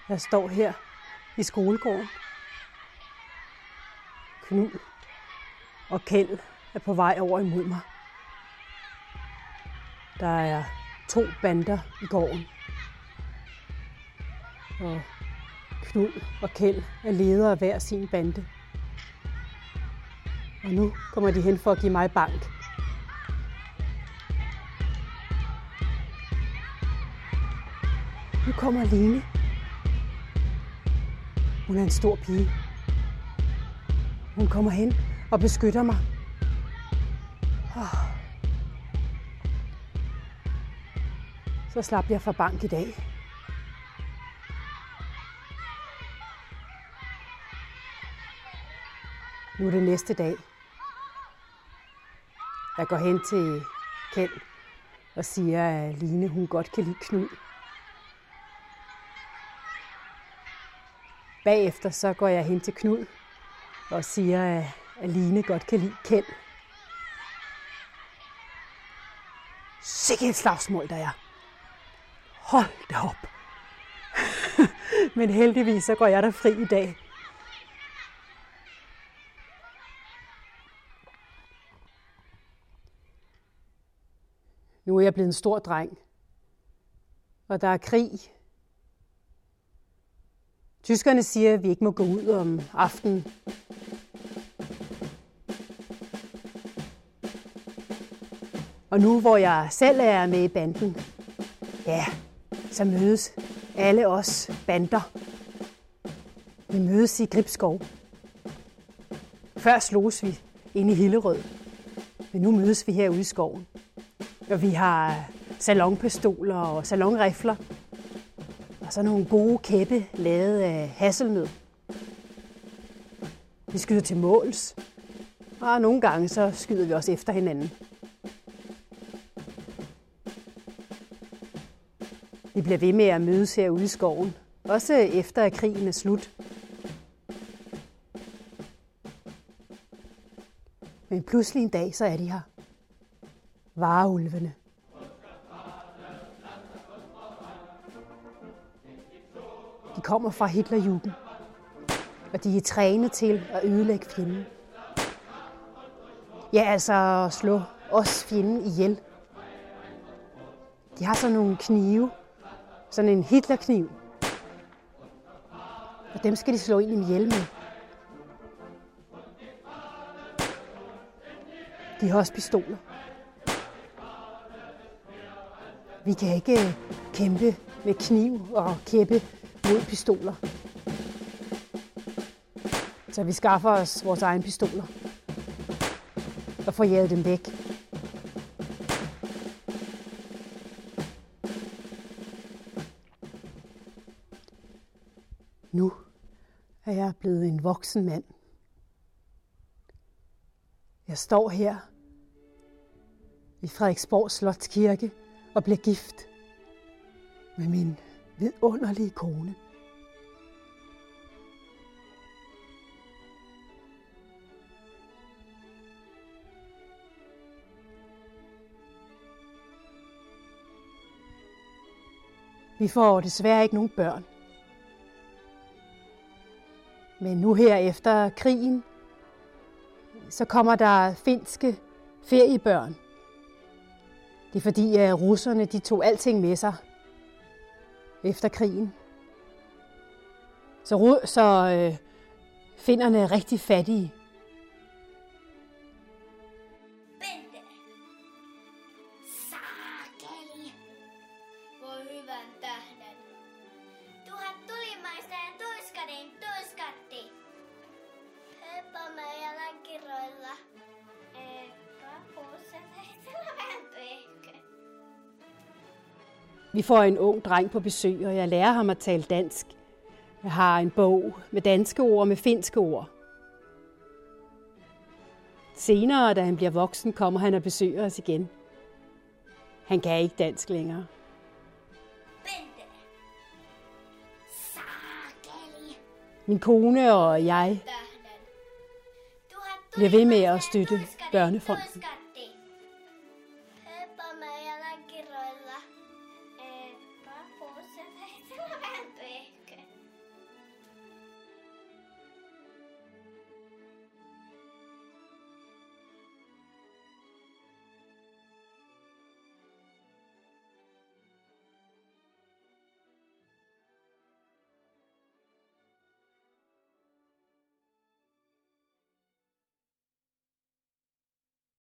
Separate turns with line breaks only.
Jeg står her i skolegården. Knud og Kjeld er på vej over imod mig. Der er 2 bander i gården. Og Knud og Kjeld er ledere af hver sin bande. Og nu kommer de hen for at give mig bank. Nu kommer Line. Hun er en stor pige. Hun kommer hen og beskytter mig. Så slap jeg for bank i dag. Nu er det næste dag. Jeg går hen til Kjeld og siger, at Line hun godt kan lide Knud. Bagefter så går jeg hen til Knud og siger, at Line godt kan lide Kjeld. Sikke et slagsmål, der er. Hold da op. Men heldigvis så går jeg der fri i dag. Nu er jeg blevet en stor dreng, og der er krig. Tyskerne siger, at vi ikke må gå ud om aftenen. Og nu hvor jeg selv er med i banden, ja, så mødes alle os bander. Vi mødes i Gribskov. Før sloges vi inde i Hillerød, men nu mødes vi herude i skoven. Og vi har salonpistoler og salonrifler. Og så nogle gode kæppe lavet af hasselnød. Vi skyder til måls. Og nogle gange så skyder vi også efter hinanden. Vi bliver ved med at mødes herude i skoven. Også efter at krigen er slut. Men pludselig en dag, så er de her. Varulvene. De kommer fra Hitlerjugend, og de er trænet til at ødelægge fjenden. Ja, altså at slå os fjenden ihjel. De har sådan nogle knive, sådan en Hitlerkniv, og dem skal de slå ind i ihjel med. De har også pistoler. Vi kan ikke kæmpe med kniv og kæppe mod pistoler. Så vi skaffer os vores egne pistoler og får jaget dem væk. Nu er jeg blevet en voksen mand. Jeg står her i Frederiksborg Slotskirke og bliver gift med min vidunderlige kone. Vi får desværre ikke nogen børn. Men nu her efter krigen, så kommer der finske feriebørn. Det er fordi, at russerne de tog alting med sig efter krigen. Så finnerne er rigtig fattige.
Bente! Saakeli! Voi hyvän tähden. 1000 tulimaisten tuiskarin tuiskatti. Peppa meidän lankiroilla. Eikä puussa tehtellä vähän pehkä.
Vi får en ung dreng på besøg, og jeg lærer ham at tale dansk. Jeg har en bog med danske ord og med finske ord. Senere, da han bliver voksen, kommer han og besøger os igen. Han kan ikke dansk længere.
Bente! Saakeli!
Min kone og jeg
Tähden. 1000
bliver ved med at
tulimaisten
støtte
tuiskarin
Børnefonden.
tuiskatti.